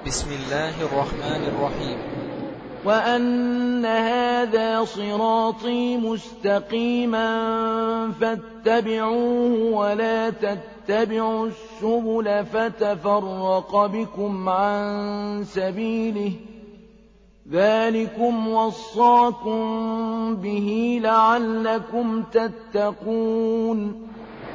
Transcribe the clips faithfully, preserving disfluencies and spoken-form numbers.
بسم الله الرحمن الرحيم. وأن هذا صراطي مستقيما فاتبعوه ولا تتبعوا السبل فتفرق بكم عن سبيله ذلكم وصاكم به لعلكم تتقون.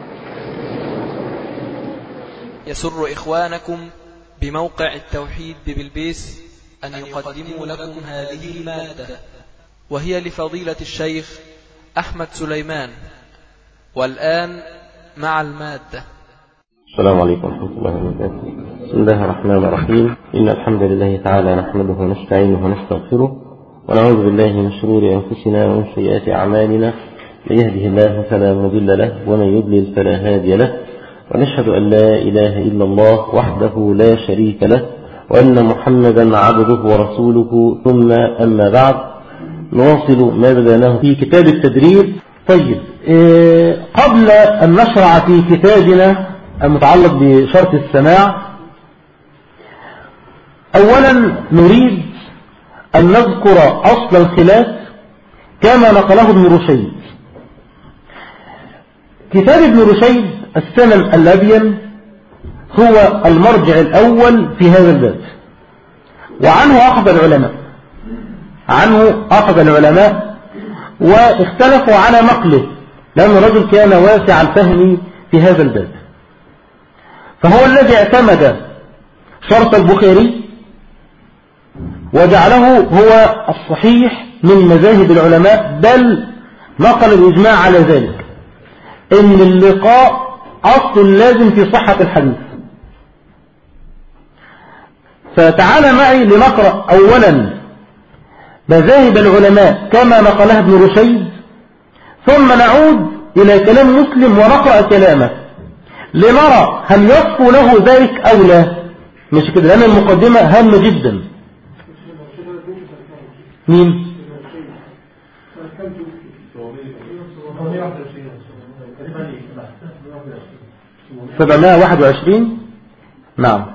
يسر إخوانكم بموقع التوحيد ببلبيس أن يقدموا لكم هذه المادة، وهي لفضيلة الشيخ أحمد سليمان. والآن مع المادة. السلام عليكم ورحمة الله وبركاته. بسم الله الرحمن الرحيم. إن الحمد لله تعالى نحمده ونستعينه ونستغفره ونعوذ بالله من شرور أنفسنا ومن سيئات أعمالنا. من يهده الله فلا مضل له ومن يضلل فلا هادي له، ونشهد أن لا إله إلا الله وحده لا شريك له وأن محمدا عبده ورسوله. ثم أما بعد، نواصل ما بدأناه في كتاب التدريب. طيب، إيه قبل أن نشرع في كتابنا المتعلق بشرط السماع، أولا نريد أن نذكر أصل الخلاف كما نقله ابن رشيد. كتاب ابن رشيد السنن اللبين هو المرجع الأول في هذا الباب، وعنه أخذ العلماء عنه أخذ العلماء واختلفوا على نقله، لأن الرجل كان واسع الفهم في هذا الباب، فهو الذي اعتمد شرط البخاري وجعله هو الصحيح من مذاهب العلماء، بل نقل الإجماع على ذلك، إن اللقاء أصل لازم في صحة الحديث. فتعال معي لنقرأ أولا مذاهب العلماء كما نقلها ابن رشيد، ثم نعود إلى كلام مسلم ونقرأ كلامه لنرى هل يصفو له ذلك أو لا. مش كده، لأن المقدمة هامة جدا. مين؟ سبعمائة وواحد وعشرين. نعم،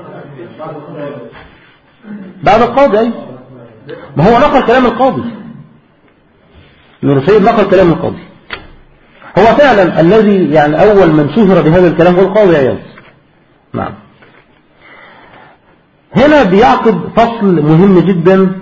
بعد القاضي. ما هو نقل كلام القاضي، ابن رشيد نقل كلام القاضي. هو فعلا الذي يعني أول من شهر بهذا الكلام هو القاضي عياض. نعم. هنا بيعقد فصل مهم جدا،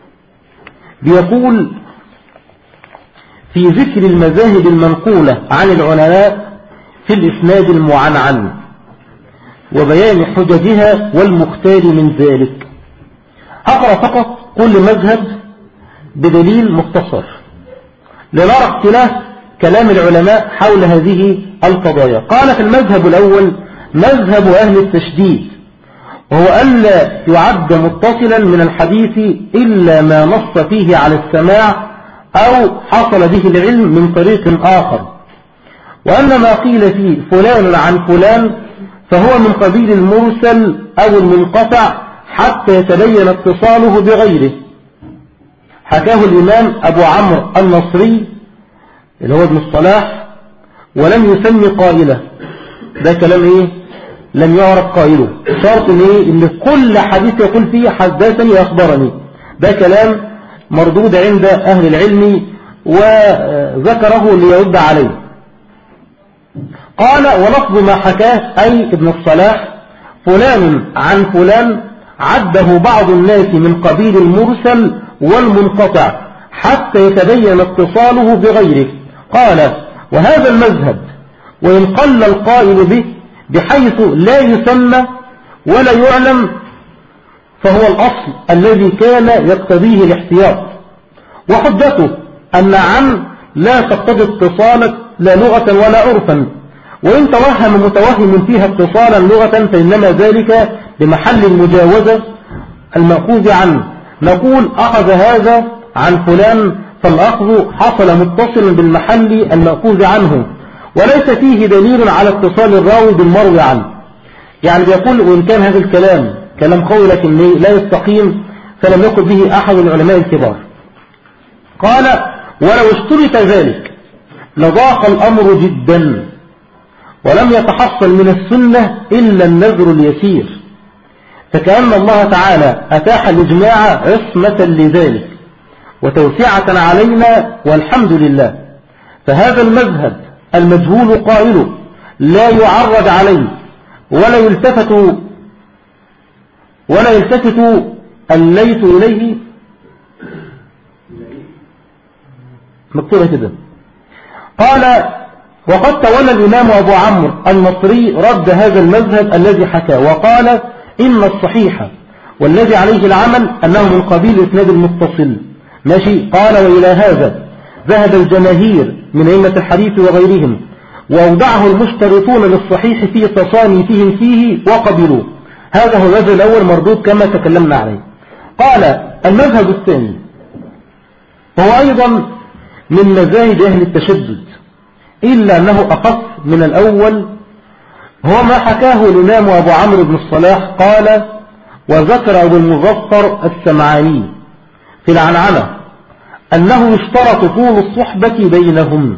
بيقول في ذكر المذاهب المنقولة عن العلماء في الإسناد المعنعن وبيان حججها والمختار من ذلك. هقرأ فقط كل مذهب بدليل مختصر لنرى اختلاف كلام العلماء حول هذه القضايا. قال في المذهب الأول مذهب أهل التشديد، وهو ألا يعد متصلا من الحديث إلا ما نص فيه على السماع أو حصل به العلم من طريق آخر، وأن ما قيل فيه فلان عن فلان فهو من قبيل المرسل أو المنقطع حتى يتبين اتصاله بغيره. حكاه الإمام أبو عمرو النصري اللي هو ابن الصلاح، ولم يسمي قائله. ده كلام إيه؟ لم يعرف قائله. شرط إيه؟ إن كل حديث يقول فيه حدثني أخبرني. ده كلام مردود عند أهل العلم وذكره ليرد عليه. قال ولفظ ما حكاه أي ابن الصلاح فلان عن فلان عده بعض الناس من قبيل المرسل والمنقطع حتى يتبين اتصاله بغيره. قال وهذا المذهب وإن قل القائل به بحيث لا يسمى ولا يعلم فهو الأصل الذي كان يقتضيه الاحتياط، وحجته أن عن لا تقتضي اتصالك لا لغة ولا عرفا، وإن توهم متوهم فيها اتصالا لغة فإنما ذلك بمحل المجاوزة المأخوذ عنه. نقول أخذ هذا عن فلان فالأخذ حصل متصلا بالمحل المأخوذ عنه، وليس فيه دليل على اتصال الراوي بالمروي عنه. يعني بيقول وإن كان هذا الكلام كلام قوي لكن لا يستقيم فلم يقل به أحد العلماء الكبار. قال ولو اشترط ذلك لضاق الأمر جدا، ولم يتحصل من السنة إلا النذر اليسير، فكأن الله تعالى أتاح الإجماع عصمة لذلك وتوسعة علينا والحمد لله. فهذا المذهب المجهول قائله لا يعرض عليه ولا يلتفت ولا يلتفت الليث إليه، مكتوبة كده. قال وقد تولى الإمام أبو عمرو النصري رد هذا المذهب الذي حكاه وقال إن الصحيح والذي عليه العمل أنه من قبيل الإسناد المتصل. ماشي. قال وإلى هذا ذهب الجماهير من أئمة الحديث وغيرهم وأودعه المشترطون للصحيح في تصانيفهم فيه وقبلوه. هذا هو المذهب الأول مردود كما تكلمنا عليه. قال المذهب الثاني هو أيضا من مذاهب أهل التشدد إلا أنه أخف من الأول، هو ما حكاه الإمام أبو عمرو بن الصلاح قال وذكر أبو المظفر السمعاني في العنعنة أنه يشترط طول الصحبة بينهم.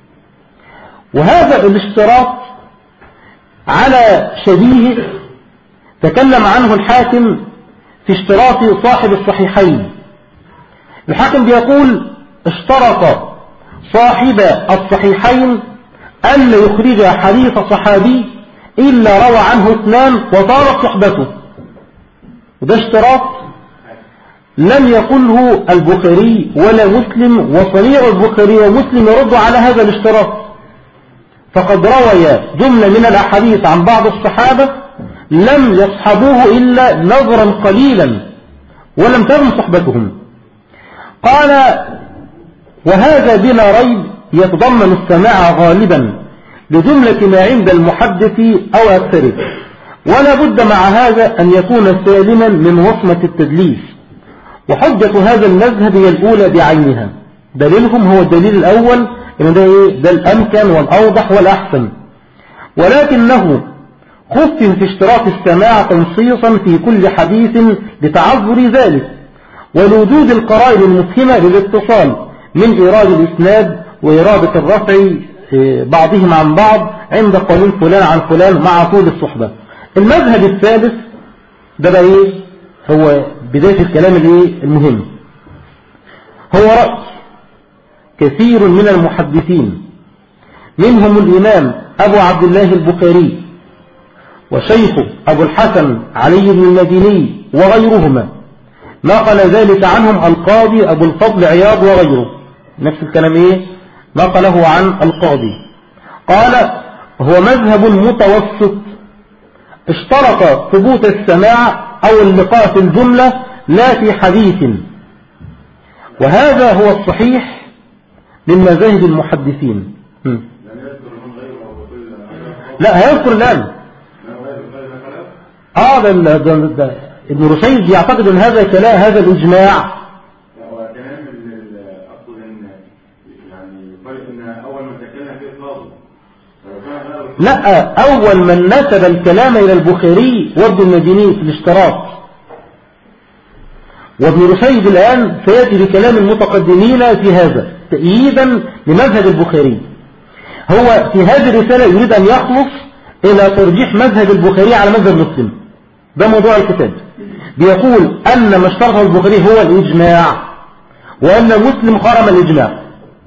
وهذا الاشتراط على شبيه تكلم عنه الحاكم في اشتراط صاحب الصحيحين. الحاكم بيقول اشترط صاحب الصحيحين أن لا يخرج حديث صحابي إلا روى عنه اثنان وطالت صحبته، وده اشتراط لم يقله البخاري ولا مسلم، وصنيع البخاري ومسلم يرد على هذا الاشتراط، فقد روي جملة من الأحاديث عن بعض الصحابة لم يصحبوه إلا نظرا قليلا ولم تكن صحبتهم. قال وهذا بلا ريب يتضمن السماع غالبا لجملة ما عند المحدث أو أكثره، ولا بد مع هذا أن يكون سالما من وصمة التدليس. وحجة هذا المذهب هي الأولى بعينها، دليلهم هو الدليل الأول إن ده, إيه؟ ده الأمكن والأوضح والأحسن، ولكنه خفف في اشتراط السماع تنصيصا في كل حديث لتعذر ذلك ولوجود القرائن المفهمة للاتصال من إيراد الإسناد وإرادة الرفع بعضهم عن بعض عند قول فلان عن فلان مع طول الصحبة. المذهب الثالث ده بقى إيه؟ هو بداية الكلام الإيه؟ المهم، هو رأي كثير من المحدثين منهم الإمام أبو عبد الله البخاري وشيخه أبو الحسن علي بن المديني وغيرهما، نقل ذلك عنهم القاضي أبو الفضل عياض وغيره، نفس الكلام إيه نقله عن القاضي. قال هو مذهب متوسط اشترط ثبوت السماع أو اللقاء في الجملة لا في حديث، وهذا هو الصحيح من مذاهب المحدثين. م. لا هيذكر الآن اه ده, ده, ده ابن رشيد يعتقد ان هذا كلام هذا الاجماع. هو كلام اقصد ان يعني فرق ان اول ما تكلم فيه القاضي لا اول من نسب الكلام الى البخاري وابن المديني في الاشتراط، وابن رشيد الان سياتي بكلام المتقدمين في هذا تأييدا لمذهب البخاري. هو في هذه الرسالة يريد ان يخلص الى ترجيح مذهب البخاري على مذهب مسلم، ده موضوع الكتاب. بيقول أن ما اشترطه البخاري هو الإجماع، وأن مسلم خرم الإجماع.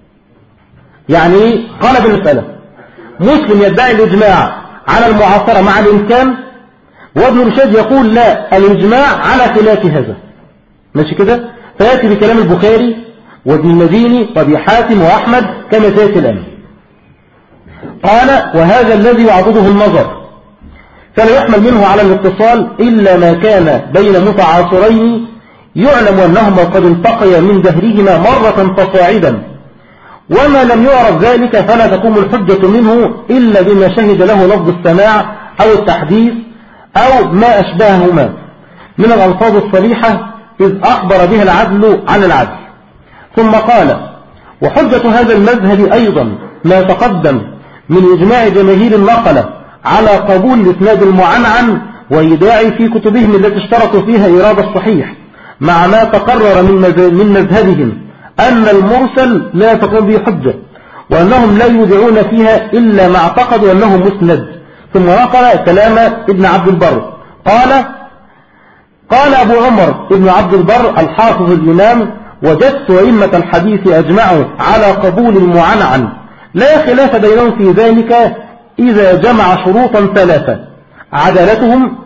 يعني قال بالمسألة مسلم يدعي الإجماع على المعاصرة مع الإمكان، وابن رشيد يقول لا الإجماع على خلاف هذا. ماشي كده؟ فيأتي بكلام البخاري وابن المديني وابي حاتم وأحمد كما سيأتي الآن. قال وهذا الذي يعضده النظر فلا يحمل منه على الاتصال إلا ما كان بين متعاصرين يعلم أنهما قد التقيا من دهرهما مرة فصاعدا، وما لم يعرف ذلك فلا تقوم الحجة منه إلا بما شهد له لفظ السماع أو التحديث أو ما أشبههما من الألفاظ الصريحة إذ أخبر بها العدل عن العدل. ثم قال وحجة هذا المذهب أيضا ما تقدم من إجماع جماهير النقلة على قبول الإسناد المعنعن وإيداع في كتبهم التي اشترطوا فيها إرادة الصحيح، مع ما تقرر من مذهبهم أن المرسل لا تقوم به حجة، وأنهم لا يودعون فيها إلا ما اعتقدوا أنه مسند. ثم نقل كلام ابن عبد البر قال قال أبو عمر ابن عبد البر الحافظ الإمام: وجدت أئمة الحديث أجمعوا على قبول المعنعن، لا خلاف بينهم في ذلك إذا جمع شروطا ثلاثة: عدالتهم،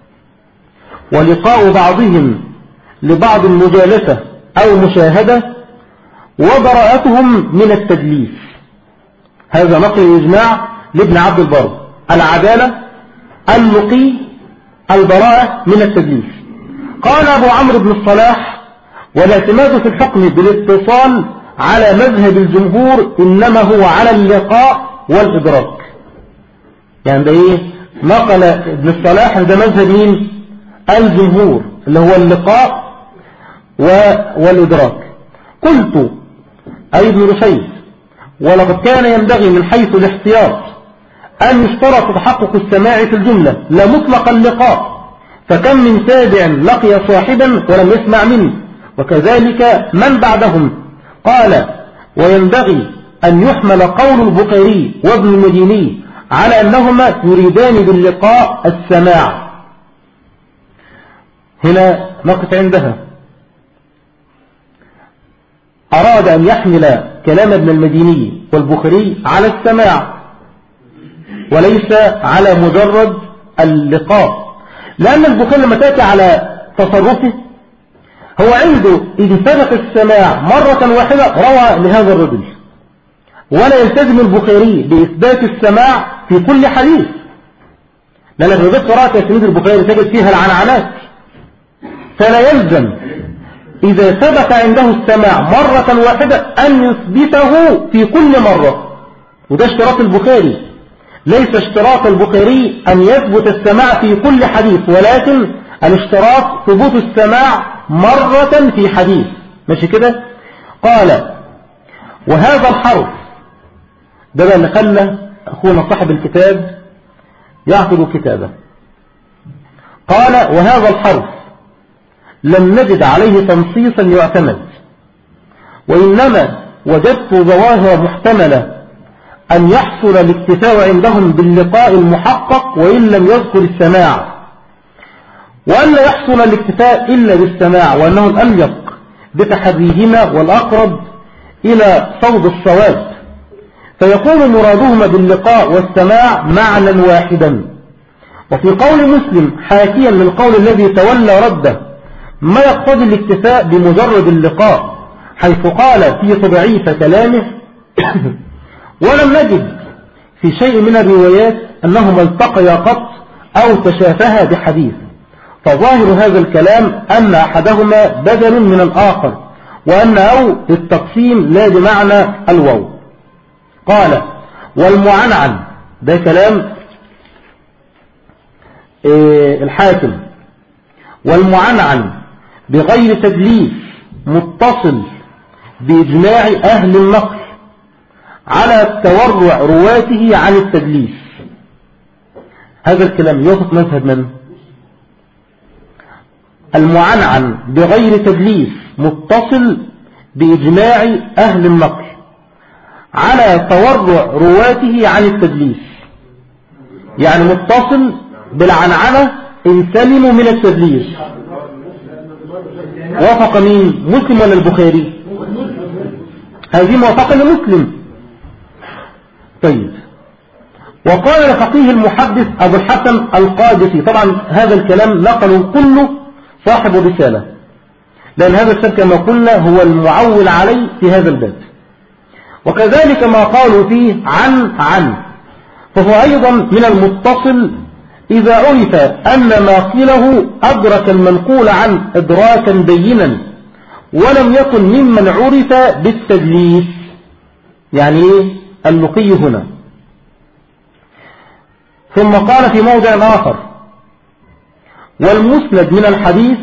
ولقاء بعضهم لبعض المجالسة أو مشاهدة، وبراءتهم من التدليس. هذا نقل الإجماع لابن عبد البر: العدالة، اللقي، البراءة من التدليس. قال أبو عمرو بن الصلاح: والاعتماد في الحكم بالاتصال على مذهب الجمهور إنما هو على اللقاء والإدراك. يعني ده إيه؟ نقل ابن الصلاح ده مذهب مين؟ الجمهور، اللي هو اللقاء والإدراك. قلت أي ابن رشيد: ولقد كان ينبغي من حيث الاحتياط أن يشترط تحقق السماع في الجملة لا مطلق اللقاء، فكم من تابع لقي صاحبا ولم يسمع منه، وكذلك من بعدهم. قال: وينبغي أن يحمل قول البخاري وابن المديني على أنهما يريدان باللقاء السماع. هنا نقف عندها. أراد أن يحمل كلام ابن المديني والبخاري على السماع وليس على مجرد اللقاء، لأن البخاري لما تأتي على تصرفه هو عنده إذا ثبت السماع مرة واحدة روى لهذا الرجل، ولا يلتزم البخاري بإثبات السماع في كل حديث، لأنك لو جبت قراءة أسانيد البخاري تجد فيها العنعنات، فلا يلزم إذا ثبت عنده السماع مرة واحدة أن يثبته في كل مرة. وده اشتراط البخاري، ليس اشتراط البخاري أن يثبت السماع في كل حديث، ولكن الاشتراط ثبوت السماع مرة في حديث. ماشي كده؟ قال: وهذا الحرف ده بقى اللي خلى أخونا صاحب الكتاب يعقد كتابه. قال: وهذا الحرف لم نجد عليه تنصيصا يعتمد، وإنما وجدت ظواهر محتملة أن يحصل الاكتفاء عندهم باللقاء المحقق وإن لم يذكر السماع، وأن لا يحصل الاكتفاء إلا بالسماع، وأنه الأليق بتحريهما والأقرب إلى صوب الصواب، فيكون مرادهما باللقاء والسماع معنى واحدا. وفي قول مسلم حاكيا من القول الذي تولى رده ما يقتضي الاكتفاء بمجرد اللقاء، حيث قال في تضعيف كلامه: ولم نجد في شيء من الروايات أنهما التقيا قط أو تشافها بحديث، فظاهر هذا الكلام أن أحدهما بدل من الآخر، وأن أو للتقسيم لا بمعنى الواو. قال: والمعنعن ده كلام إيه الحاكم: والمعنعن بغير تدليس متصل بإجماع أهل النقل على تورع رواته عن التدليس. هذا الكلام يوافق مذهب من؟ المعنعن بغير تدليس متصل بإجماع أهل النقل على تورع رواته عن التدليس، يعني متصل بالعنعنة إن سلموا من التدليس. وافق مين؟ مسلم ولا البخاري؟ هذه موافقة لمسلم. طيب. وقال الفقيه المحدث أبو الحسن القادسي، طبعا هذا الكلام نقله كله صاحب رسالة، لأن هذا الشيء كما قلنا هو المعول عليه في هذا الباب، وكذلك ما قالوا فيه عن عن فهو أيضا من المتصل إذا عرف أن ما قيله أدرك المنقول عن إدراكا بينا ولم يكن ممن عرف بالتدليس. يعني إيه اللقي هنا؟ ثم قال في موضع آخر: والمسند من الحديث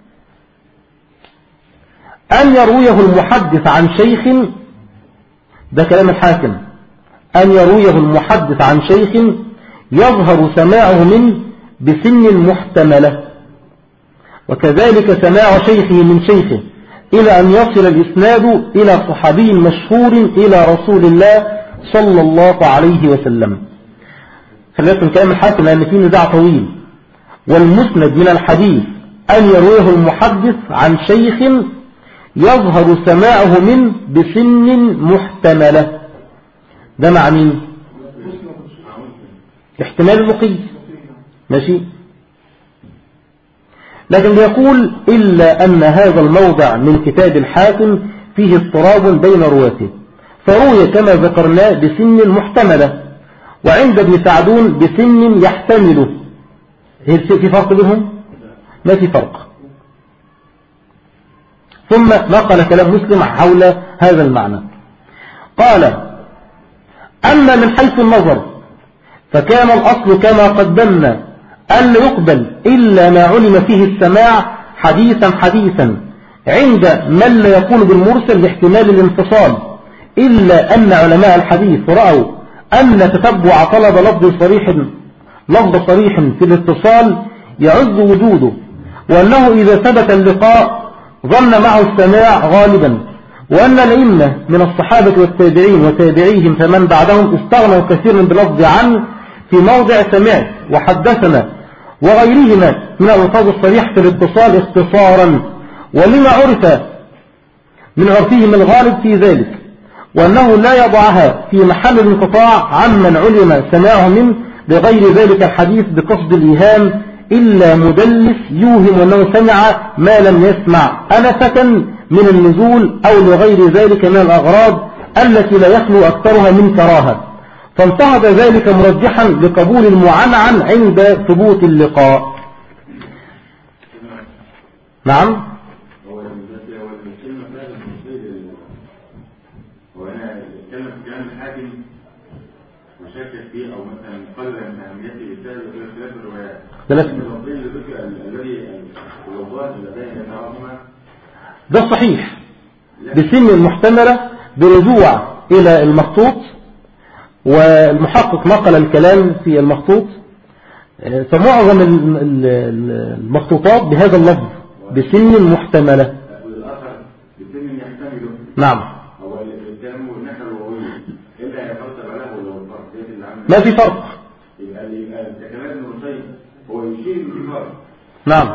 أن يرويه المحدث عن شيخ، ده كلام الحاكم، أن يرويه المحدث عن شيخ يظهر سماعه منه بسن محتملة، وكذلك سماع شيخه من شيخه إلى أن يصل الإسناد إلى صحابي مشهور إلى رسول الله صلى الله عليه وسلم. خلينا من كلام الحاكم لأن فيه نزاع طويل. والمسند من الحديث أن يرويه المحدث عن شيخ يظهر سماعه منه بسن محتملة. ده مع مين؟ احتمال الرقي، ماشي. لكن يقول إلا أن هذا الموضع من كتاب الحاكم فيه اضطراب بين رواته، فروي كما ذكرنا بسن محتملة، وعند ابن سعدون بسن يحتمله. هل في فرق بينهم؟ ما في فرق. ثم نقل كلام مسلم حول هذا المعنى. قال: أما من حيث النظر فكان الأصل كما قدمنا أن لا يقبل إلا ما علم فيه السماع حديثا حديثا عند من لا يكون بالمرسل لاحتمال الانفصال، إلا أن علماء الحديث رأوا أن تتبع طلب لفظ صريح لفظ صريح في الاتصال يعز وجوده، وأنه إذا ثبت اللقاء ظن معه السماع غالبا، وأن الأئمة من الصحابة والتابعين وتابعيهم فمن بعدهم استغنوا كثيرا بلفظ عن في موضع سمعت وحدثنا وغيرهما من الألفاظ الصريح في الاتصال اختصارا، ولما عرف من عرفهم الغالب في ذلك، وأنه لا يضعها في محل الانقطاع عمن علم سماعه منه بغير ذلك الحديث بقصد الإيهام، إلا مدلس يوهم أنه سمع ما لم يسمع أنفة من النزول أو لغير ذلك من الأغراض التي لا يخلو أكثرها من كراهة، فانتهض ذلك مرجحا لقبول المعنعن عند ثبوت اللقاء. نعم. هو الكلمة فعلا هو أنا أتكلم في كلام الحاكم وشكك فيه أو مثلا قلل من أهميته بسبب اختلاف الروايات. الذي الوضوء اللذين يتعاطما ده صحيح بسن محتملة برجوع إلى المخطوط، والمحقق نقل الكلام في المخطوط، فمعظم المخطوطات بهذا اللفظ بسن محتملة. والآخر بسن يحتمله. نعم. هو الكلام والنحل الروي إلا يترتب له لو الفرق اللي عامل ما في فرق. يبقى الكلام المصيب هو يشير في فرق. نعم.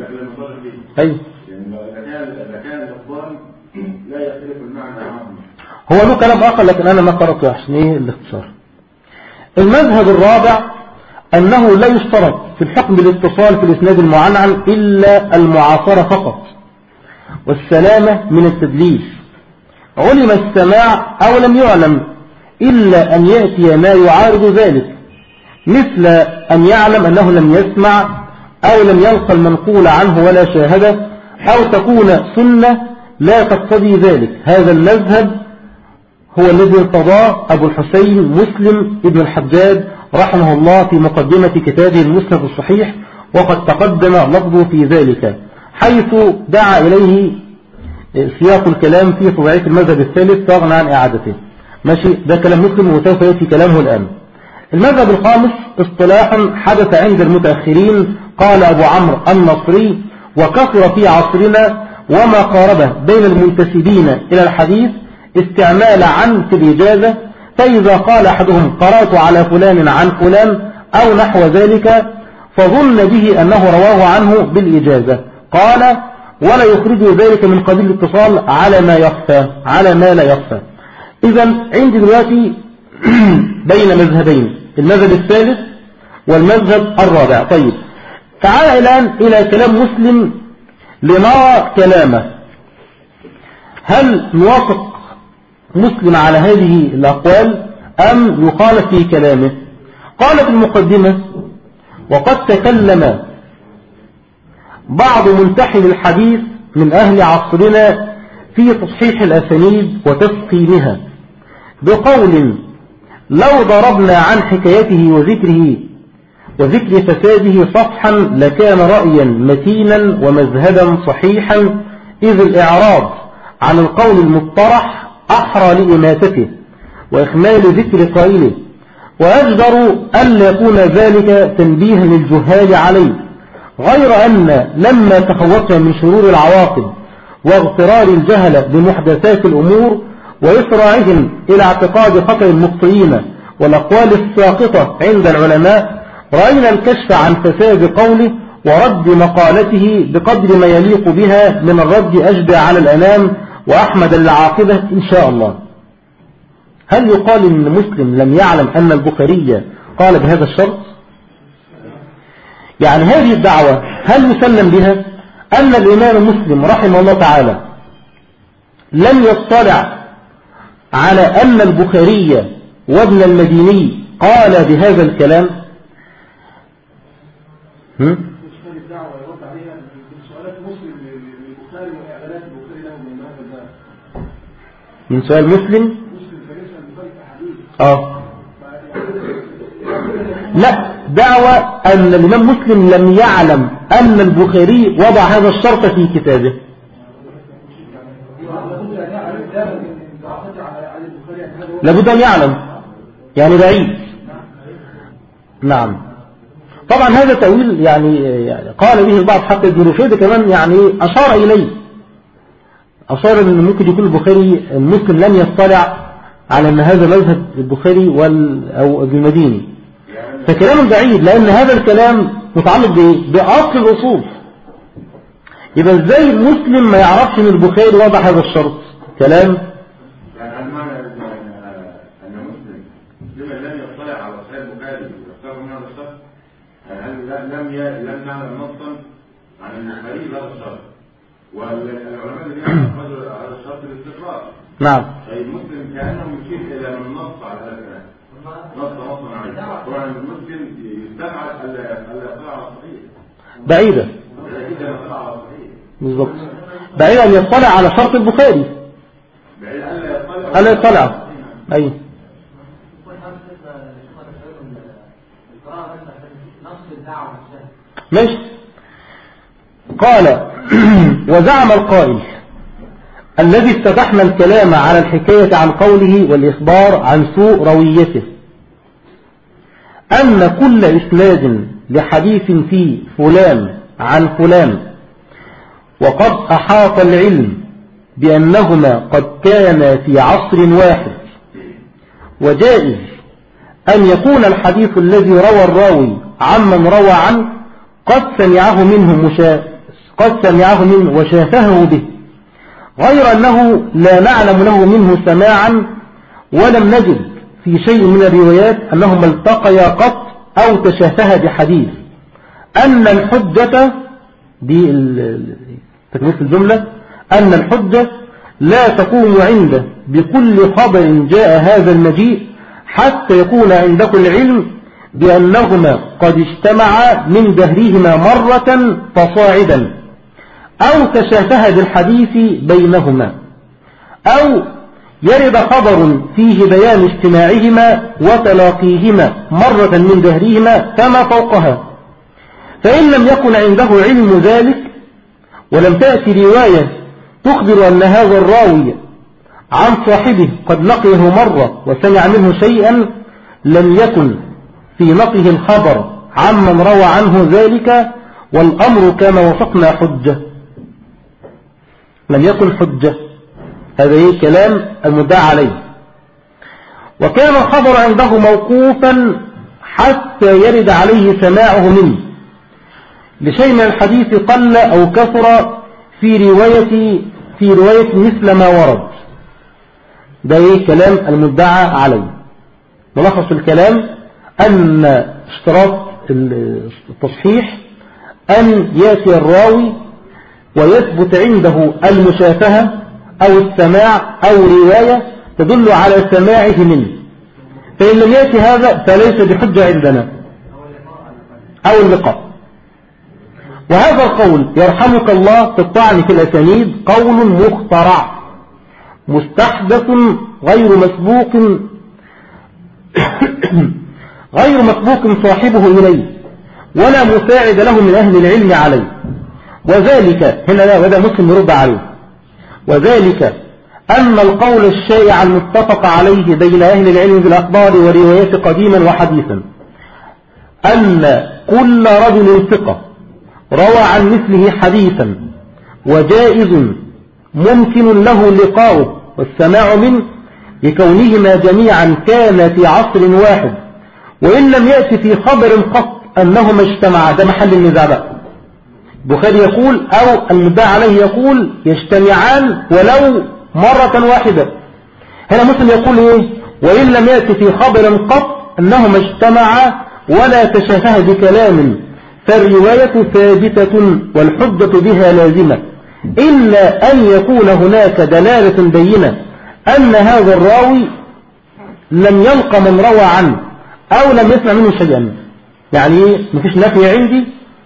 أي. إذا كان الأخبار لا يختلف المعنى عنه. هو له كلام آخر لكن أنا ما قرأته عشان إيه الاختصار. المذهب الرابع أنه لا يشترط في الحكم بالاتصال في الإسناد المعنعن إلا المعاصرة فقط والسلامة من التدليس، علم السماع أو لم يعلم، إلا أن يأتي ما يعارض ذلك، مثل أن يعلم أنه لم يسمع أو لم يلقى المنقول عنه ولا شاهده، أو تكون سنة لا تقتضي ذلك. هذا المذهب هو الذي ارتضاه أبو الحسين مسلم ابن الحجاج رحمه الله في مقدمة كتابه المسند الصحيح، وقد تقدم لفظه في ذلك، حيث دعا إليه سياق الكلام في طبيعة المذهب الثالث فأغنى عن إعادته. ماشي، ده كلام مسلم وسوف يأتي كلامه الآن. المذهب الخامس اصطلاح حدث عند المتأخرين، قال أبو عمرو النصري: وكثر في عصرنا وما قاربه بين المنتسبين إلى الحديث استعمال عن في الإجازة، فإذا قال أحدهم قرأت على فلان عن فلان أو نحو ذلك فظن به أنه رواه عنه بالإجازة، قال: ولا يخرج ذلك من قبيل الاتصال على ما يخفى على ما لا يخفى. إذا عندي دلوقتي بين مذهبين، المذهب الثالث والمذهب الرابع. طيب تعال الآن إلى كلام مسلم لنرى كلامه، هل نوافق مسلم على هذه الأقوال أم يخالف في كلامه؟ قال في المقدمة: وقد تكلم بعض منتحل الحديث من أهل عصرنا في تصحيح الأسانيد وتسقيمها بقول: لو ضربنا عن حكايته وذكره وذكر فساده صفحا لكان رأيا متينا ومذهبا صحيحا، إذ الإعراض عن القول المطرح أحرى لإماتته وإخمال ذكر قائله، وأجدر أن يكون ذلك تنبيها للجهال عليه، غير أن لما تخوفنا من شرور العواقب واغترار الجهل بمحدثات الأمور وإسراعهم إلى اعتقاد خطأ المخطئين والأقوال الساقطة عند العلماء، رأينا الكشف عن فساد قوله ورد مقالته بقدر ما يليق بها من الرد أجدى على الأنام وأحمد للعاقبة إن شاء الله. هل يقال إن مسلم لم يعلم أن البخاري قال بهذا الشرط؟ يعني هذه الدعوة هل يسلم بها أن الإمام مسلم رحمه الله تعالى لم يطلع على أن البخاري وابن المديني قال بهذا الكلام؟ هم؟ من سؤال مسلم اه لا، دعوة أن الإمام مسلم لم يعلم أن البخاري وضع هذا الشرط في كتابه. لابد أن يعلم، يعني بعيد. نعم طبعا هذا تأويل يعني قال به البعض، حتى ابن رشيد كمان يعني أشار إليه، أشار أن ممكن يكون البخاري المسلم لم يطلع على أن هذا مذهب البخاري أو ابن المديني، فكلام بعيد، لأن هذا الكلام متعلق بإيه؟ بأصل الأصول. يبقى إزاي مسلم ما يعرفش أن البخاري وضع هذا الشرط؟ كلام يعني هل معنى أن مسلم لما لم يطلع على صحيح البخاري يختار من هذا الشرط؟ هل لم لم نعلم نصا عن البخاري هذا الشرط؟ والعلماء الذين أخرجوا هذا الشرط بالاستقرار. نعم. أي مسلم كأنه يشير إلى من نص على هذا الكلام. نص نصا عليه. طبعا المسلم يستبعد ألا يطلع على الصحيح. بعيدة. بعيدة يطلع على الصحيح. بالضبط. بعيدة أن يطلع على شرط البخاري. بعيدة ألا يطلع. ألا يطلع. أي. ماشي. قال وزعم القائل الذي استبحنا الكلام على الحكاية عن قوله والإخبار عن سوء رويته أن كل إسناد لحديث فيه فلان عن فلان وقد أحاط العلم بأنهما قد كانا في عصر واحد، وجائز أن يكون الحديث الذي روى الراوي عمن روى عنه قد سمعه منه مشا قد سمعه منه وشافهه به، غير أنه لا نعلم له منه سماعا، ولم نجد في شيء من الروايات أنهما التقيا قط أو تشافها بحديث. أن الحجة دي تكملة الجملة، أن الحجة لا تقوم عنده بكل خبر جاء هذا المجيء حتى يكون عندكم العلم بأنهما قد اجتمعا من دهرهما مرة فصاعدا، أو تشافه بالحديث بينهما، أو يرد خبر فيه بيان اجتماعهما وتلاقيهما مرة من دهرهما كما فوقها. فإن لم يكن عنده علم ذلك ولم تأتي رواية تخبر أن هذا الراوي عن صاحبه قد لقيه مرة وسمع منه شيئا، لم يكن في نقله الخبر عمن روى عنه ذلك، والأمر كما وفقنا حجة. لم يكن حجة، هذا هي كلام المدعى عليه. وكان الخبر عنده موقوفا حتى يرد عليه سماعه منه لشيء من الحديث قل أو كثر في رواية في رواية مثل ما ورد. ده هي كلام المدعى عليه. ملخص الكلام أن اشتراط التصحيح أن يأتي الراوي ويثبت عنده المشافهة أو السماع أو رواية تدل على سماعه منه، فإن لم يأتي هذا فليس بحجة عندنا، أو اللقاء. وهذا القول يرحمك الله في الطعن في الأسانيد قول مخترع مستحدث غير مسبوق غير مسبوق صاحبه إليه، ولا مساعد له من أهل العلم عليه. وذلك هنا لا وده مسلم يرد عليه. وذلك أن القول الشائع المتفق عليه بين أهل العلم بالأخبار وروايات قديما وحديثا أن كل رجل ثقة روى عن مثله حديثا وجائز ممكن له اللقاء والسماع منه لكونهما جميعا كان في عصر واحد، وإن لم يأتي في خبر قط أنهما اجتمعا. ده محل النزاع بقى. البخاري يقول أو المدعى عليه يقول يجتمعان ولو مرة واحدة. هنا مسلم يقول إيه؟ وإن لم يأتي في خبر قط أنهما اجتمعا ولا تشافه بكلام فالرواية ثابتة والحجة بها لازمة، إلا أن يكون هناك دلالة بينة أن هذا الراوي لم يلق من روى عنه أو لم يسمع منه شيئا. يعني إيه؟ مفيش نفي عندي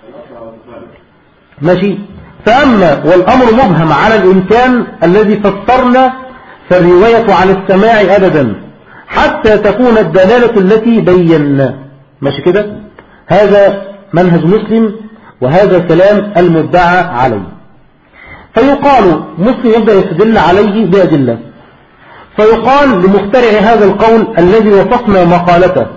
ماشي. فأما والأمر مبهم على الإمكان الذي فسرنا فالرواية عن السماع أبدا حتى تكون الدلالة التي بينا. ماشي كده؟ هذا منهج مسلم وهذا كلام المدعى عليه. فيقال مسلم يبدأ يستدل عليه بأدلة، فيقال لمخترع هذا القول الذي وصفنا مقالته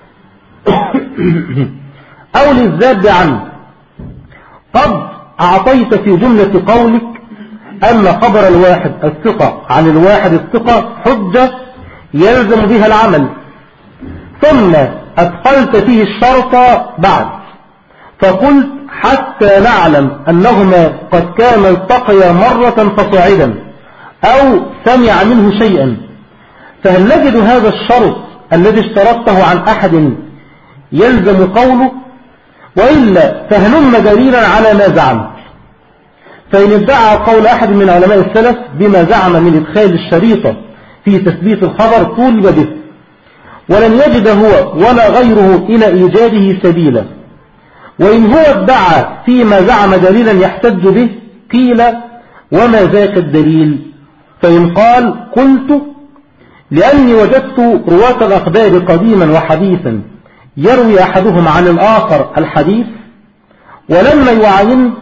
أو للذاب عنه قد أعطيت في جملة قولك أن خبر الواحد الثقة عن الواحد الثقة حجة يلزم بها العمل، ثم أدخلت فيه الشرط بعد فقلت حتى نعلم أنهما قد كان التقيا مرة فصاعدا أو سمع منه شيئا. فهل نجد هذا الشرط الذي اشترطته عن أحد يلزم قوله؟ وإلا فهلم دليلا على ما زعم. فإن ادعى قول أحد من علماء السلف بما زعم من إدخال الشريطة في تثبيت الخبر طولب به ولن يجد هو ولا غيره إلى إيجاده سبيلا. وإن هو ادعى فيما زعم دليلا يحتج به قيل وما ذاك الدليل؟ فإن قال قلت لأني وجدت رواة الأخبار قديما وحديثا يروي أحدهم عن الآخر الحديث ولما يعين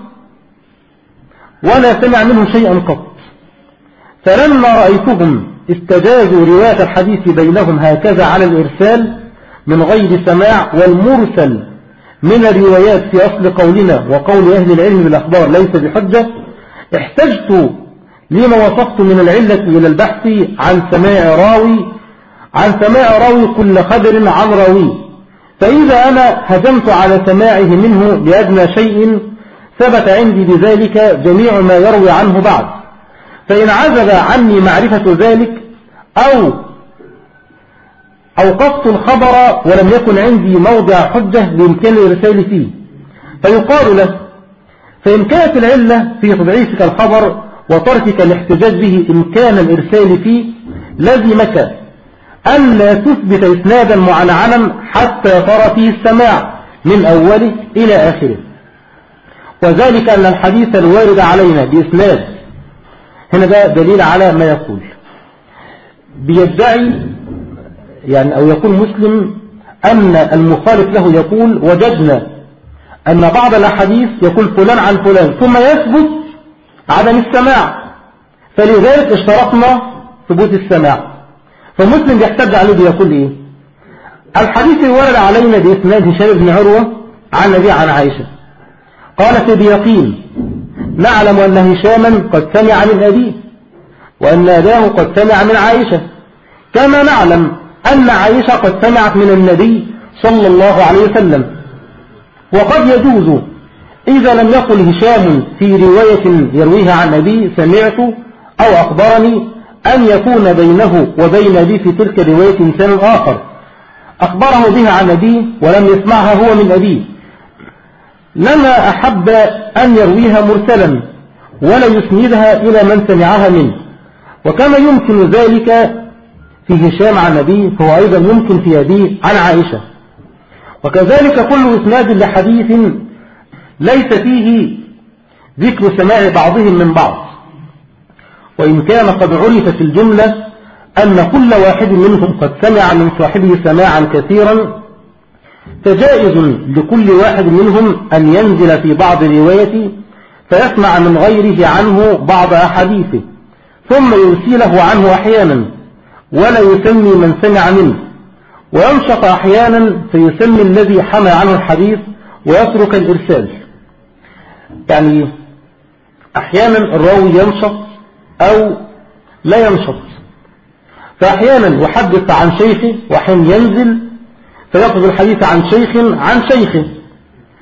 ولا سمع منه شيئا قط، فلما رأيتهم استجازوا رواية الحديث بينهم هكذا على الإرسال من غير سماع، والمرسل من الروايات في أصل قولنا وقول أهل العلم بالأخبار ليس بحجة، احتجت لما وصفت من العلة إلى البحث عن سماع راوي عن سماع راوي كل خبر عن راوي، فإذا أنا هجمت على سماعه منه لأدنى شيء ثبت عندي بذلك جميع ما يروي عنه بعد، فإن عزب عني معرفة ذلك أو أوقفت الخبر ولم يكن عندي موضع حجة بإمكان الإرسال فيه فيقال له فإن كانت العلة في تضعيفك الخبر وتركك الاحتجاج به إمكان الإرسال فيه لزمك أن لا تثبت إسنادا معنعنا حتى ترى فيه السماع من أوله إلى آخره، وذلك أن الحديث الوارد علينا بإسناد هنا ده دليل على ما يقول. بيدعي يعني أو يقول مسلم أن المخالف له يقول وجدنا أن بعض الأحاديث يقول فلان عن فلان ثم يثبت عدم السماع، فلذلك اشترطنا ثبوت السماع. فمسلم يحتج عليه بيقول إيه؟ الحديث الوارد علينا بإسناد هشام بن عروة عن نبي عن عائشة قالت بيقين نعلم أن هشاما قد سمع من أبيه وأن أباه قد سمع من عائشة، كما نعلم أن عائشة قد سمعت من النبي صلى الله عليه وسلم. وقد يجوز إذا لم يقل هشام في رواية يرويها عن أبيه سمعت أو أخبرني أن يكون بينه وبين أبيه في تلك الرواية إنسان آخر أخبره بها عن أبيه ولم يسمعها هو من أبيه، لما أحب أن يرويها مرسلا ولا يسندها إلى من سمعها منه. وكما يمكن ذلك في هشام عن أبيه فهو أيضا يمكن في أبيه عن عائشة. وكذلك كل إسناد لحديث ليس فيه ذكر سماع بعضهم من بعض، وإن كان قد عرف في الجملة أن كل واحد منهم قد سمع من صاحبه سماعا كثيرا، فجائز لكل واحد منهم أن ينزل في بعض روايته فيسمع من غيره عنه بعض أحاديثه ثم يرسله عنه أحيانا ولا يسمي من سمع منه، وينشط أحيانا فيسمي الذي حمى عنه الحديث ويترك الإرسال. يعني أحيانا الراوي ينشط أو لا ينشط، فأحيانا يحدث عن شيخه وحين ينزل فيأخذ الحديث عن شيخ عن شيخه،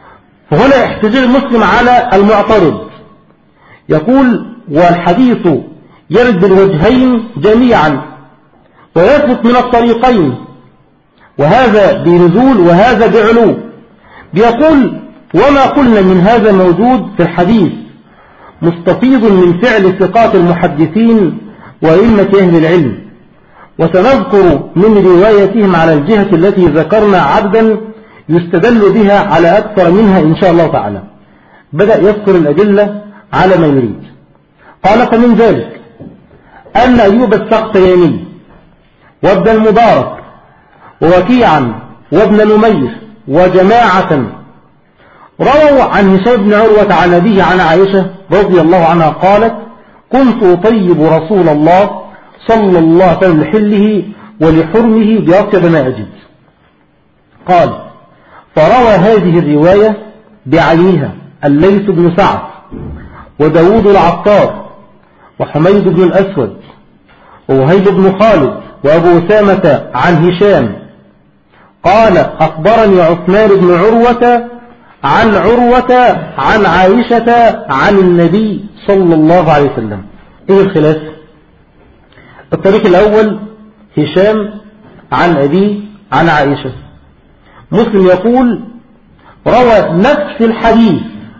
فهنا احتجاج المسلم على المعترض، يقول والحديث يرد بالوجهين جميعا ويثبت من الطريقين، وهذا بنزول وهذا بعلو. بيقول وما قلنا من هذا موجود في الحديث مستفيض من فعل ثقات المحدثين وأئمة أهل العلم، وسنذكر من روايتهم على الجهة التي ذكرنا عبدا يستدل بها على أكثر منها إن شاء الله تعالى. بدأ يذكر الأدلة على ما يريد. قال فمن ذلك أن أيوب السختياني وابن المبارك ووكيعا وابن نمير وجماعة رووا عن هشام بن عروة عن أبيه عن عائشة رضي الله عنها قالت كنت أطيب رسول الله صلى الله عليه وسلم لحله ولحرمه بأطيب ما أجد. قال فروى هذه الرواية بعينها الليث بن سعد وداود العطار وحميد بن الأسود ووهيب بن خالد وأبو أسامة عن هشام قال أخبرني عثمان بن عروة عن عروة عن عائشة عن النبي صلى الله عليه وسلم. إيه الخلاف؟ الطريق الأول هشام عن أبيه عن عائشة. مسلم يقول روى نفس الحديث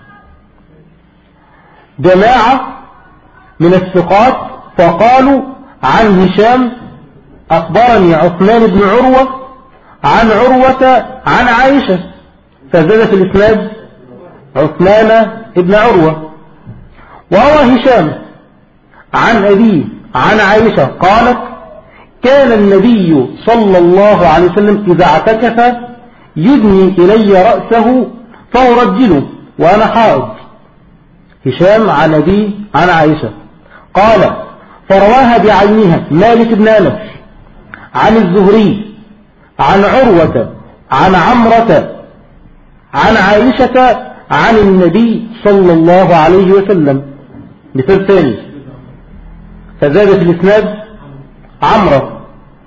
جماعة من الثقات فقالوا عن هشام أخبرني عثمان بن عروة عن عروة عن عائشة، فزاد في الإسناد عثمان بن عروة. وروى هشام عن أبيه عن عائشة قالت كان النبي صلى الله عليه وسلم إذا اعتكف يدني إلي رأسه فأرجله وأنا حائض. هشام عن أبيه عن عائشة. قال فرواها بعينها مالك بن أنس عن الزهري عن عروة عن عمرة عن عائشة عن النبي صلى الله عليه وسلم. مثال ثاني فزاد في الإسناد عمرة.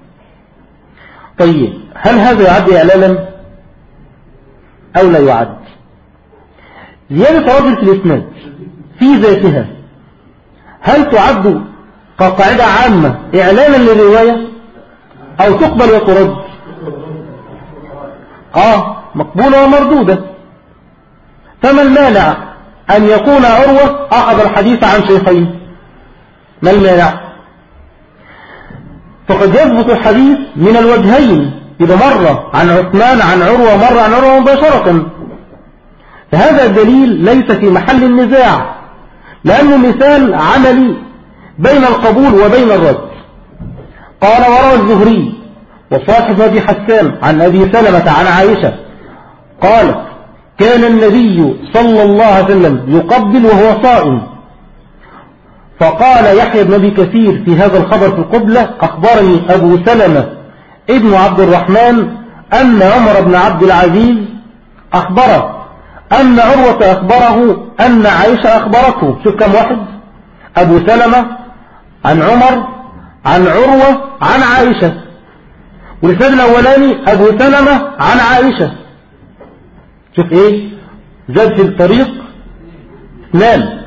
طيب هل هذا يعد إعلالا أو لا يعد؟ زيادة رجل في الإسناد في ذاتها هل تعد كقاعدة عامة إعلانا للرواية أو تقبل وترد؟ آه مقبولة ومردودة. فما المانع أن يكون عروة أخذ الحديث عن شيخين؟ ما المانع؟ فقد يثبت الحديث من الوجهين، إذا مرة عن عثمان عن عروة مرة عن عروة مباشرة. فهذا الدليل ليس في محل النزاع، لأنه مثال عملي بين القبول وبين الرد. قال وروى الزهري وصاحب أبي حسان عن أبي سلمة عن عائشة قالت كان النبي صلى الله عليه وسلم يقبل وهو صائم. فقال يحيى بن أبي كثير في هذا الخبر في القبلة أخبرني أبو سلمة ابن عبد الرحمن أن عمر بن عبد العزيز أخبره أن عروة أخبره أن عائشة أخبرته. شوف كم واحد، أبو سلمة عن عمر عن عروة عن عائشة، والإسناد الأولاني أبو سلمة عن عائشة. شوف إيه زاد في الطريق اثنان.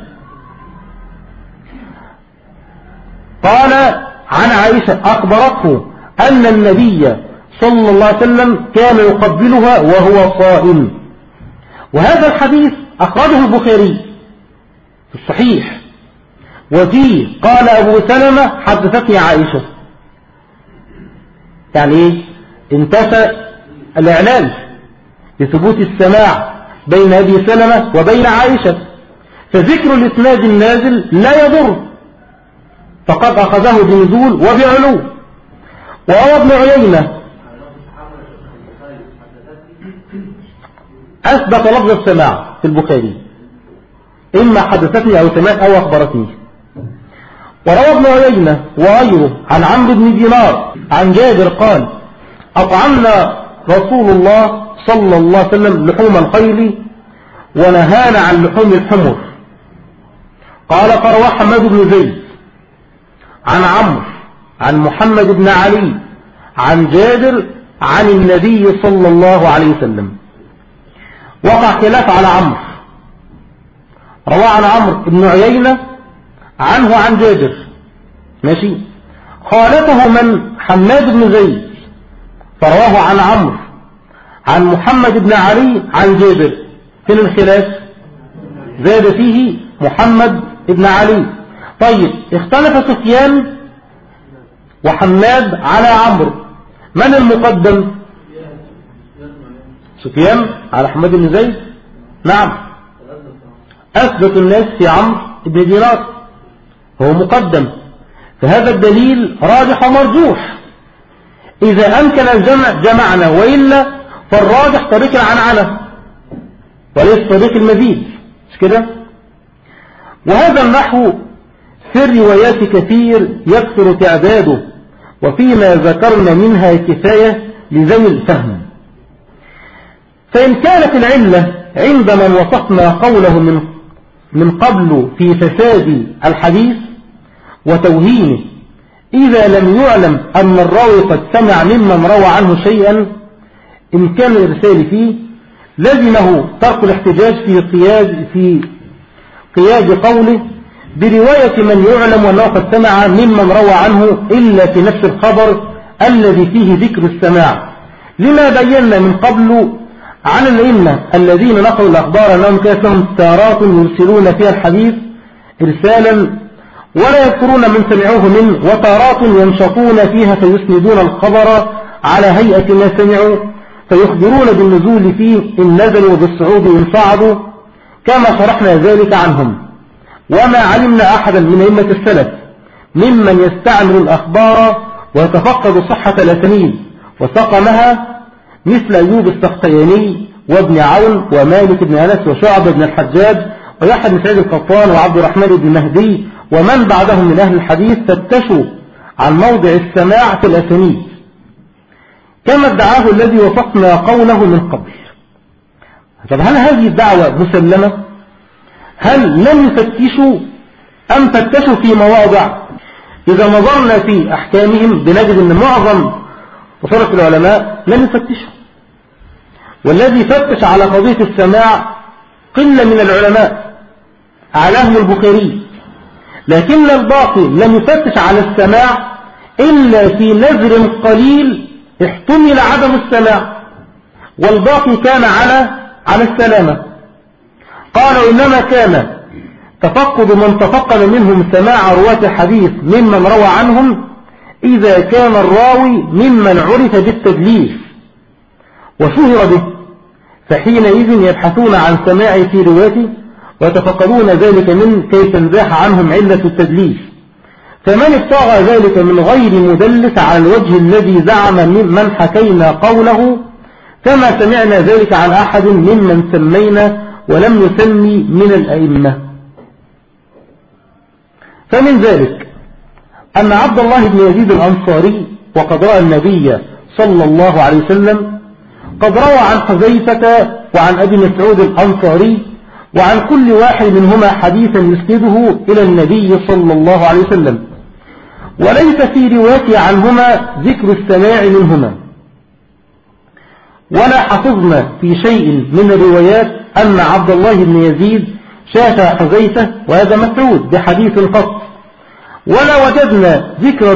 قال عن عائشة أخبرته أن النبي صلى الله عليه وسلم كان يقبلها وهو صائم. وهذا الحديث أخرجه البخاري في الصحيح، وفيه قال أبو سلمة حدثتني عائشة. يعني إيه؟ انتفى الإعلان لثبوت السماع بين أبي سلمة وبين عائشة، فذكر الإسناد النازل لا يضر، فقد أخذه بنزول وبعلو. وروى ابن عيينة أثبت لفظ السماع في البخاري، إما حدثتني أو سمعت أو أخبرتني. وروى ابن عيينة وغيره عن عمرو بن دينار عن جابر قال أطعمنا رسول الله صلى الله عليه وسلم لحوم الخيل ونهانا عن لحوم الحمر. قال فروى حماد بن زيد عن عمرو عن محمد بن علي عن جابر عن النبي صلى الله عليه وسلم وقع خلاف على عمرو، رواه عن عمرو بن عيينة عنه عن جابر، ماشي. خالفه من حماد بن زيد فرواه عن عمرو عن محمد بن علي عن جابر. فين الخلاف؟ زاد فيه محمد بن علي. طيب اختلف سفيان وحماد على عمرو، من المقدم؟ سفيان على حماد بن زيد، نعم. أثبت الناس في عمرو بن دينار، هو مقدم، فهذا الدليل راجح ومرجوح. إذا أمكن الجمع جمعنا، وإلا فالراجح طريق العنعنة وليس طريق المزيد، مش كده؟ وهذا النحو في الروايات كثير يكثر تعداده، وفيما ذكرنا منها كفاية لذوي الفهم. فإن كانت العلة عند من وصفنا قوله من من قبل في فساد الحديث وتوهينه، إذا لم يعلم أن الراوي قد سمع ممن روى عنه شيئا إن كان الإرسال فيه، لزمه ترك الاحتجاج في قياد في قياد قوله برواية من يعلم أنه قد سمع ممن روى عنه إلا في نفس الخبر الذي فيه ذكر السماع، لما بينا من قبل عن الأئمة الذين نقلوا الأخبار أنهم كانت لهم تارات يرسلون فيها الحديث إرسالا ولا يذكرون من سمعوه منه، وتارات ينشطون فيها فيسندون الخبر على هيئة ما سمعوا، فيخبرون بالنزول فيه إن نزلوا بالصعود إن صعدوا، كما شرحنا ذلك عنهم. وما علمنا أحدا من أئمة السلف ممن يستعمل الأخبار ويتفقد صحة الأسانيد وسقمها مثل أيوب السختياني وابن عون ومالك بن أنس وشعب بن الحجاج ويحيى بن سعيد القطان وعبد الرحمن بن مهدي ومن بعدهم من أهل الحديث، فتشوا عن موضع السماع في الأسانيد كما ادعاه الذي وصفنا قوله من قبل. طب هل هذه الدعوة مسلمة؟ هل لم يفتشوا أم فتشوا في مواضع؟ إذا نظرنا في أحكامهم بنجد أن معظم وفرق العلماء لم يفتشوا، والذي فتش على قضية السماع قلة من العلماء أعلاهم البخاري، لكن الباقي لم يفتش على السماع إلا في نذر قليل احتمل عدم السماع، والباقي كان على على السلامة. قالوا إنما كان تفقد من تفقد منهم سماع رواة الحديث ممن روى عنهم إذا كان الراوي ممن عرف بالتدليس وشهر به، فحينئذ يبحثون عن سماع في رواته ويتفقدون ذلك من كي تنزاح عنهم علة التدليس. فمن ابتغى ذلك من غير مدلس على الوجه الذي زعم ممن حكينا قوله، كما سمعنا ذلك عن أحد ممن سمينا ولم يسمي من الأئمة. فمن ذلك أن عبد الله بن يزيد الأنصاري وقد رأى النبي صلى الله عليه وسلم قد روى عن حذيفة وعن أبي مسعود الأنصاري وعن كل واحد منهما حديثا يسنده إلى النبي صلى الله عليه وسلم، وليس في روايته عنهما ذكر السماع منهما، ولا حفظنا في شيء من الروايات أن عبد الله بن يزيد شاف حذيفة وهذا مسعود بحديث قط، ولا وجدنا ذكر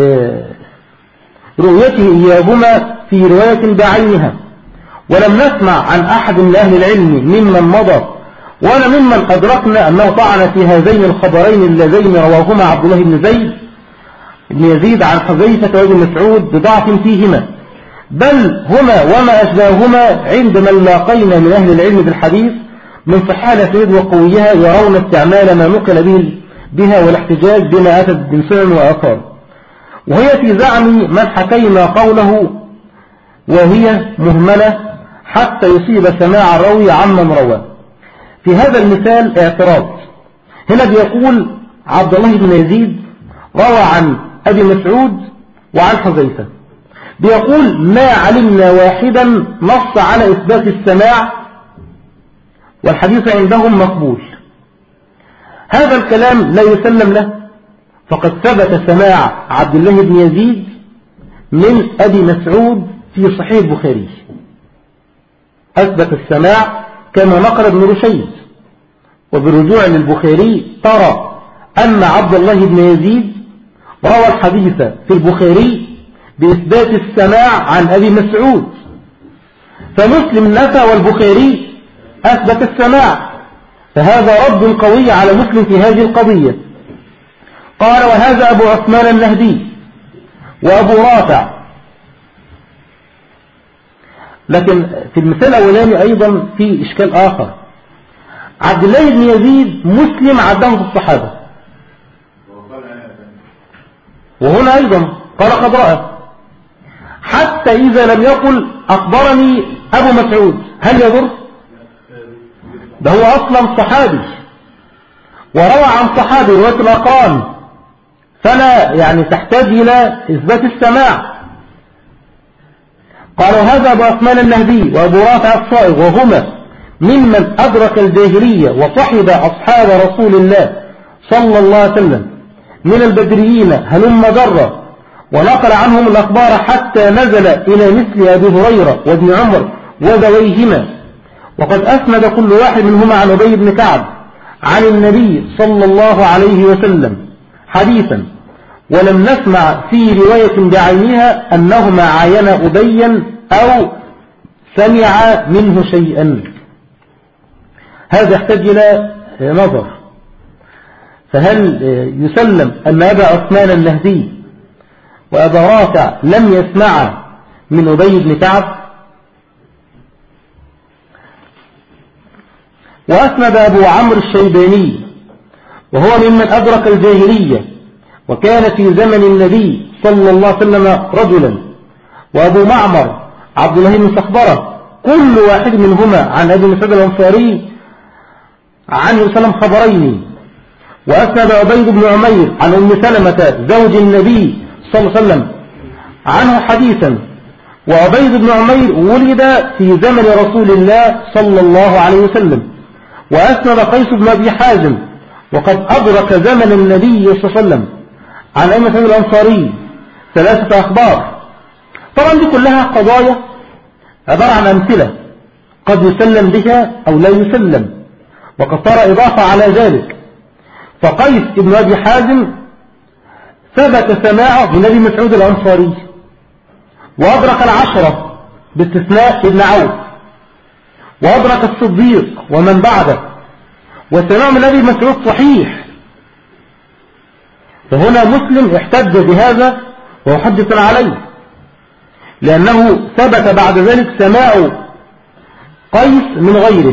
رؤيته إياهما في رواية بعينها، ولم نسمع عن أحد من أهل العلم ممن مضى ولا ممن أدركنا أنه طعن في هذين الخبرين اللذين رواهما عبد الله بن زيد بن يزيد عن حذيفة وابن مسعود بضعف فيهما، بل هما وما أشباههما عند من لاقينا من أهل العلم بالحديث من صحة الأسانيد وقويها يرون استعمال ما نقل به بها والاحتجاج بما أتت من سنن وآثار، وهي في زعم من حكينا قوله وهي مهملة حتى يصيب سماع الراوي عمن روى. في هذا المثال اعتراض، هنا بيقول عبد الله بن يزيد روى عن أبي مسعود وعن حذيفة، بيقول ما علمنا واحدا نص على إثبات السماع والحديث عندهم مقبول. هذا الكلام لا يسلم له، فقد ثبت سماع عبد الله بن يزيد من أبي مسعود في صحيح البخاري، أثبت السماع كما نقل ابن رشيد. وبالرجوع للبخاري ترى أن عبد الله بن يزيد روى الحديث في البخاري بإثبات السماع عن أبي مسعود، فمسلم نفى والبخاري أثبت السماع، فهذا رد قوي على مسلم في هذه القضية. قال وهذا أبو عثمان النهدي وأبو رافع. لكن في المثال الأولاني أيضا في إشكال آخر. عبد الله بن يزيد مسلم عداه في الصحابة، وهنا أيضا قال قد رأى، حتى إذا لم يقل أخبرني أبو مسعود هل يضر؟ ده هو أصلا صحابي وروى عن صحابي رواية الأقران، فلا يعني تحتاج إلى إثبات السماع. قالوا هذا أبو عثمان النهدي وأبو رافع الصائغ، وهما ممن أدرك الجاهلية وصحب أصحاب رسول الله صلى الله عليه وسلم من البدريين هلم جرا، ونقل عنهم الأخبار حتى نزل إلى مثل أبي هريرة وابن عمر وذويهما. وقد أسند كل واحد منهما عن أبي بن كعب عن النبي صلى الله عليه وسلم حديثا، ولم نسمع في رواية بعينها أنهما عاين أبيا أو سمع منه شيئا. هذا يحتاج إلى نظر. فهل يسلم أن أبا عثمان النهدي وأبا رافع لم يسمع من أبي بن كعب؟ وأسند أبو عمرو الشيباني وهو ممن أدرك الجاهلية وكان في زمن النبي صلى الله عليه وسلم رجلا، وأبو معمر عبد الله بن صخبرة، كل واحد منهما عن أبي مسعود الأنصاري عنه وسلم خبرين. وأسند عبيد بن عمير عن أم سلمة زوج النبي صلى الله عليه وسلم عنه حديثا. وعبيد بن عمير ولد في زمن رسول الله صلى الله عليه وسلم. وأسند قيس بن أبي حازم وقد أدرك زمن النبي صلى الله عليه وسلم عن أم سلمة الأنصاري ثلاثة أخبار. طبعا دي كلها قضايا عبارة عن أمثلة قد يسلم بها أو لا يسلم، وقد صار إضافة على ذلك. فقيس بن أبي حازم ثبت سماعه من أبي مسعود الأنصاري، وأدرك العشرة باستثناء ابن عوف، وأدرك الصديق ومن بعده، وسماع من أبي مسعود صحيح. فهنا مسلم احتج بهذا وحدث عليه، لأنه ثبت بعد ذلك سماع قيس من غيره.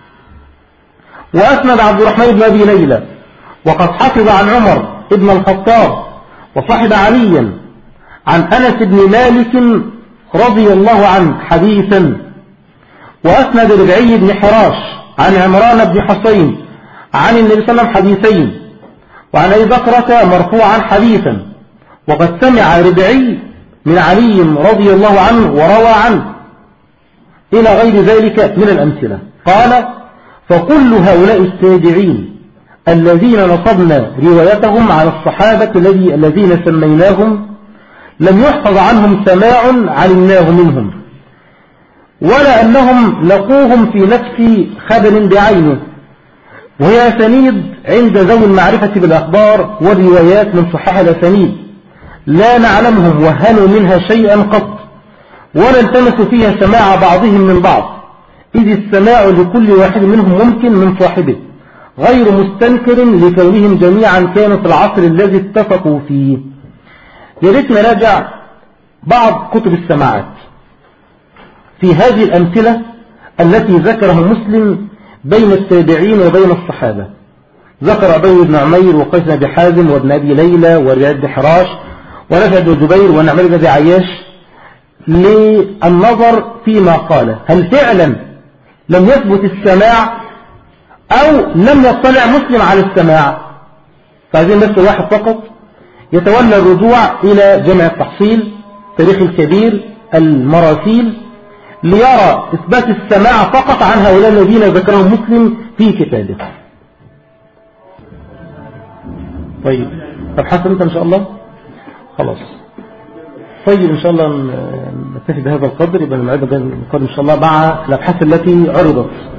وأسند عبد الرحمن بن أبي ليلى وقد حفظ عن عمر ابن الخطاب وصحب عليا عن أنس بن مالك رضي الله عنه حديثا. وأسند ربعي بن حراش عن عمران بن حسين عن النبي صلى الله عليه وسلم حديثين، وعن أبي بكرة مرفوعا حديثا. وقد سمع ربعي من علي رضي الله عنه وروى عنه إلى غير ذلك من الأمثلة. قال فكل هؤلاء التابعين الذين نصبنا روايتهم على الصحابة الذين سميناهم لم يحفظ عنهم سماع علمناه منهم، ولا أنهم لقوهم في نفس خبر بعينه، وهي أسانيد عند ذوي المعرفة بالأخبار والروايات من صحاح الأسانيد لا نعلمهم وهنوا منها شيئا قط، ولا التمسوا فيها سماع بعضهم من بعض، إذ السماع لكل واحد منهم ممكن من صاحبه غير مستنكر لكونهم جميعا كانوا في العصر الذي اتفقوا فيه. يريد نراجع بعض كتب السماعات في هذه الأمثلة التي ذكرها مسلم بين التابعين وبين الصحابة. ذكر أبي بن عمير وقيس بن أبي حازم وابن أبي ليلى ورياض بن حراش ونفع بن جبير ونعمر بن أبي عياش للنظر فيما قال هل فعلا لم يثبت السماع أو لم يطلع مسلم على السماع. فعايزين بس واحد فقط يتولى الرجوع إلى جمع التحصيل تاريخ الكبير المراسيل ليرى إثبات السماع فقط عن هؤلاء الذين ذكرهم مسلم في كتابه. طيب طب حسن انت ان شاء الله خلاص. طيب ان شاء الله نكتفي بهذا القدر، يبقى الموعد القادم ان شاء الله مع الابحاث التي عرضت.